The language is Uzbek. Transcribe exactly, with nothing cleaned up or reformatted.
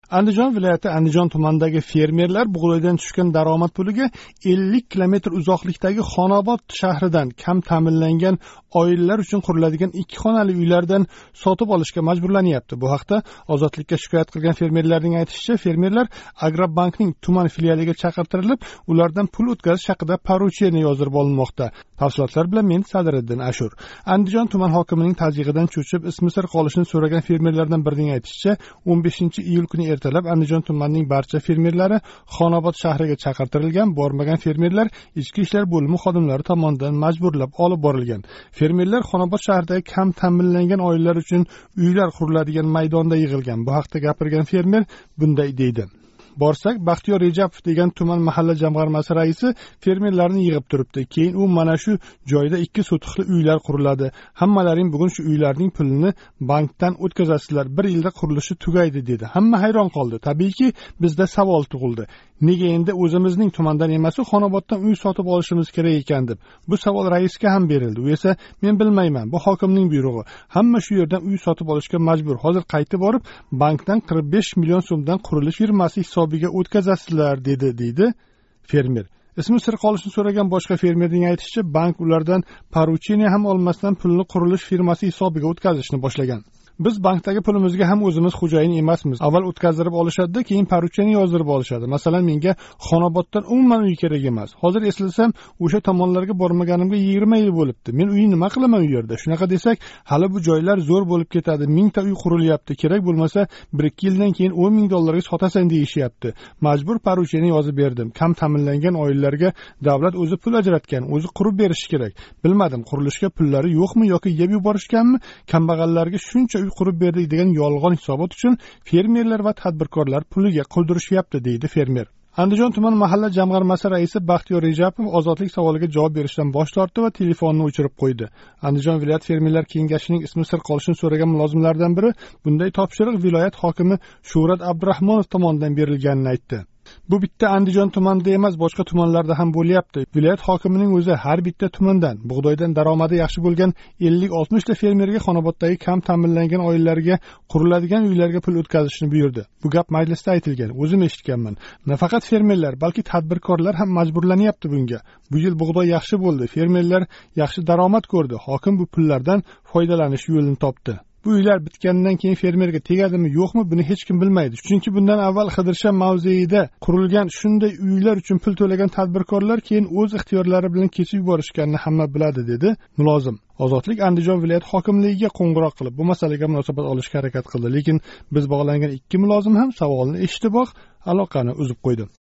Andijon viloyati Andijon tumanidagi fermerlar bug'doydan tushgan daromad puliga ellik kilometr uzoqlikdagi Xonobod shahridan kam ta'minlangan oilalar uchun quriladigan ikki xonali uylardan sotib olishga majburlanyapti. Bu haqda Ozodlikka shikoyat qilgan fermerlarning aytishicha, fermerlar Agrobankning tuman filialiga chaqirtirilib, ulardan pul o'tkazish haqida porucheniya yozdirib olinmoqda. Tafsilotlar bilan men Sadriddin Ashur. Andijon tuman hokimining tazyiqidan cho'chib, ismi sir qolishini so'ragan fermerlardan birining aytishicha, o'n beshinchi iyul kuni ertalab Andijon tumanining barcha fermerlari Xonobod shahriga chaqirtirilgan. Bormagan fermerlar ichki ishlar bo'limi xodimlari tomonidan majburlab olib borilgan. Fermerlar Xonobod shahridagi kam ta'minlangan oilalar uchun uylar quriladigan maydonda yig'ilgan. Bu haqda gapirgan fermer bunday deydi: Borsak, Baxtiyor Rejapov degan tuman mahalla jamg'armasi raisi fermerlarni yig'ib turibdi. Keyin u mana shu joyda ikki sotixli uylar quriladi. Hammalaring bugun shu uylarning pulini bankdan o'tkazasizlar. Bir yilda qurilishi tugaydi dedi. Hamma hayron qoldi. Tabiiyki, bizda savol tug'ildi. Nega endi o'zimizning tumandan emas, Xonoboddan uy sotib olishimiz kerak ekan deb. Bu savol raisga ham berildi. U esa men bilmayman, bu hokimning buyrug'i. Hamma shu yerdan uy sotib olishga majbur. Hozir qaytib borib, bankdan qirq besh million so'mdan qurilish firmasi hisobiga o'tkazasizlar dedi deydi fermer. Ismi sir qolishini so'ragan boshqa fermerning aytishicha, bank ulardan porucheniya ham olmasdan pulni qurilish firmasi hisobiga o'tkazishni boshlagan. Biz bankdagi pulimizga ham o'zimiz xo'jayin emasmiz. Avval o'tkazdirib olishadi, keyin porucheniya yozdirib olishadi. Masalan, menga Xonoboddan umuman uy kerak emas. Hozir eslasam, o'sha tomonlarga bormaganimga yigirma yil bo'libdi. Men uy nima qilaman u yerda? Shunaqa desak, hali bu joylar zo'r bo'lib ketadi. mingta uy qurilyapti. Kerak bo'lmasa, bir ikki yildan keyin o'n ming dollarga sotasan deyishyapti. Majbur porucheniya yozib berdim. Kam ta'minlangan oilalarga davlat o'zi pul ajratgan, o'zi qurib berishi kerak. Bilmadim, qurilishga pullari yo'qmi yoki yeb yuborishganmi? Kambag'allarga shuncha uy qurib berdik degan yolg'on hisobot uchun fermerlar va tadbirkorlar puliga qoldirishyapti deydi fermer. Andijon tuman mahalla jamg'armasi raisi Baxtiyor Rejapov ozodlik savoliga javob berishdan bosh tortdi va telefonni o'chirib qo'ydi. Andijon viloyat fermerlar kengashining ismi sir qolishini so'ragan mulozimlardan biri bunday topshiriq viloyat hokimi Shuhrat Abdurahmonov tomonidan berilganini aytdi. Bu bitta Andijon tumanida emas, boshqa tumanlarda ham bo'lyapti. Viloyat hokimining o'zi har bitta tumandan bug'doydan daromadi yaxshi bo'lgan ellik oltmish ta fermerga Xonoboddagi kam ta'minlangan oilalarga quriladigan uylarga pul o'tkazishni buyurdi. Bu gap majlisda aytilgan, o'zim eshitganman. Nafaqat fermerlar, balki tadbirkorlar ham majburlanyapti bunga. Bu yil bug'doy yaxshi bo'ldi, fermerlar yaxshi daromad ko'rdi. Hokim bu pullardan foydalanish yo'lini topdi. Bu uylar bitgandan keyin fermerga tegadimi yo'qmi, buni hech kim bilmaydi. Chunki bundan avval Qidirsha mavzeida qurilgan shunday uylar uchun pul to'lagan tadbirkorlar keyin o'z ixtiyorlari bilan kechib yuborishganini hamma biladi dedi mulozim. Ozodlik Andijon viloyat hokimligiga qo'ng'iroq qilib bu masalaga munosabat olishga harakat qildi, lekin biz bog'langan ikki mulozim ham savolni eshitib, aloqani uzib qo'ydi.